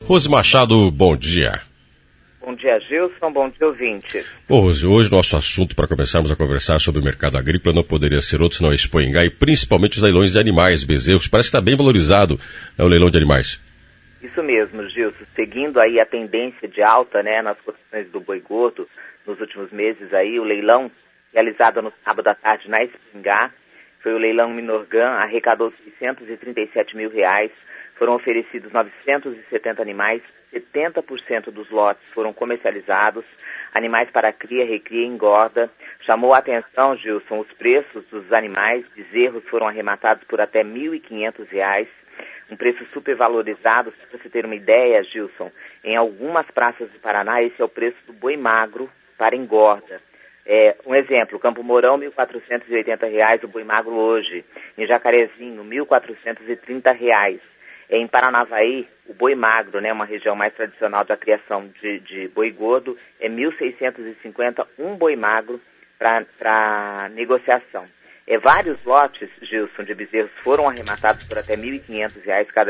Rose Machado, bom dia. Bom dia, Gilson. Bom dia, ouvinte. Bom, Rose, hoje nosso assunto para começarmos a conversar sobre o mercado agrícola não poderia ser outro senão a Expo Ingá e principalmente os leilões de animais, bezerros. Parece que está bem valorizado, né, o leilão de animais. Isso mesmo, Gilson. Seguindo aí a tendência de alta, né, nas cotações do boi gordo nos últimos meses aí, o leilão realizado no sábado à tarde na Expo Ingá, foi o leilão Minorgan, arrecadou R$637 mil. Foram oferecidos 970 animais, 70% dos lotes foram comercializados, animais para cria, recria e engorda. Chamou a atenção, Gilson, os preços dos animais, bezerros foram arrematados por até R$1.500, um preço super valorizado. Para você ter uma ideia, Gilson, em algumas praças do Paraná, esse é o preço do boi magro para engorda. Um exemplo, Campo Mourão, R$1.480 o boi magro hoje. Em Jacarezinho, R$1.430. Em Paranavaí, o boi magro, né, uma região mais tradicional da criação de boi gordo, é R$1.650 um boi magro para negociação. Vários lotes, Gilson, de bezerros foram arrematados por até R$1.500 cada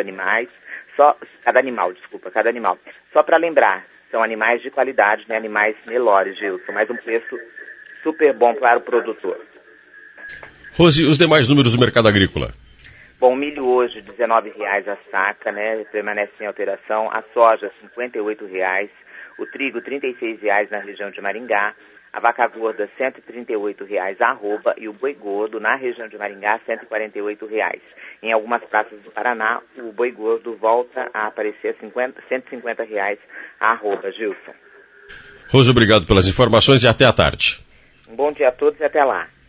animal. Só para lembrar, são animais de qualidade, né, animais Nelore, Gilson, mas um preço super bom para o produtor. Rose, os demais números do mercado agrícola? Bom, o milho hoje, R$19 a saca, né, permanece sem alteração. A soja, R$58. O trigo, R$36 na região de Maringá. A vaca gorda, R$138 a arroba. E o boi gordo, na região de Maringá, R$148. Em algumas praças do Paraná, o boi gordo volta a aparecer R$150 a arroba, Gilson. Rose, obrigado pelas informações e até à tarde. Um bom dia a todos e até lá.